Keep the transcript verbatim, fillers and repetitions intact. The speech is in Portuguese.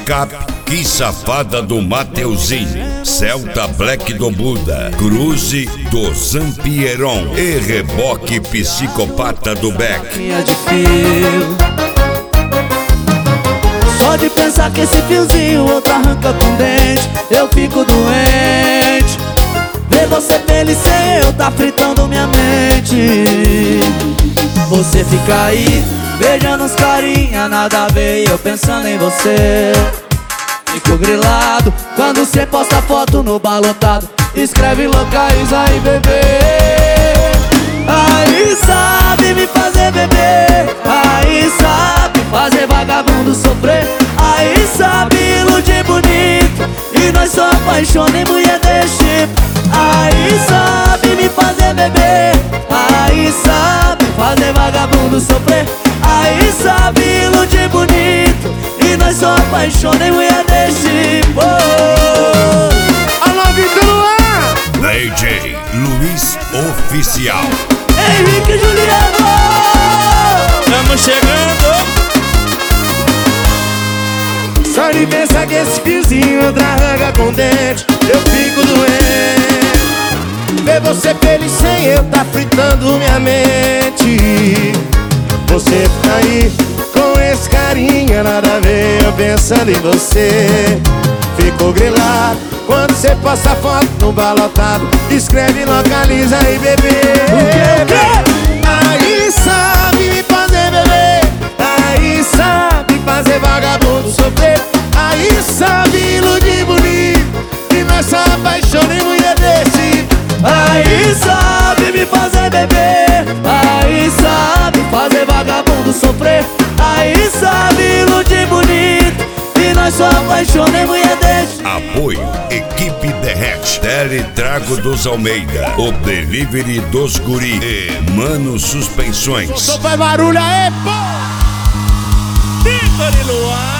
Pickup, Que Safada do Mateuzinho, Celta Black do Buda, Cruze do Zampieron e Reboque Psicopata do Beck. Minha de fio. Só de pensar que esse fiozinho outro arranca com dente, eu fico doente. Ver você feliz sem eu tá fritando minha mente. Você fica aí beijando uns carinha, nada a ver, e eu pensando em você. Fico grilado quando cê posta foto no balotado, escreve localiza aí, bebê. Aí sabe me fazer beber, aí sabe fazer vagabundo sofrer, aí sabe iludir bonito e nós só apaixona em mulher desse tipo. Aí sabe me fazer beber, aí sabe fazer vagabundo sofrer, aí sabe iludir bonito e nós só apaixona em mulher desse tipo. Alô, Vitor Luan! D J Luiz Oficial. Henrique Juliano, Estamos chegando. Só de pensar que esse fiozinho outra arranca com dente, eu fico doente. Ver você feliz sem eu tá fritando minha mente. Você fica aí com esse carinha, nada a ver, eu pensando em você. Fico grilado quando você posta foto no balotado, escreve localiza aí, bebê. Aí sabe me fazer beber, aí sabe fazer vagabundo sofrer, aí sabe iludir bonito e nós só apaixona em mulher desse. aí sabe me fazer beber, aí sabe fazer vagabundo sofrer, aí sabe iludir bonito e nós só apaixona em mulher desse. Apoio Equipe Derrete, Teletrago dos Almeida, o Delivery dos Guri e Mano Suspensões. Só faz barulho aí, pô! Vitor Luan!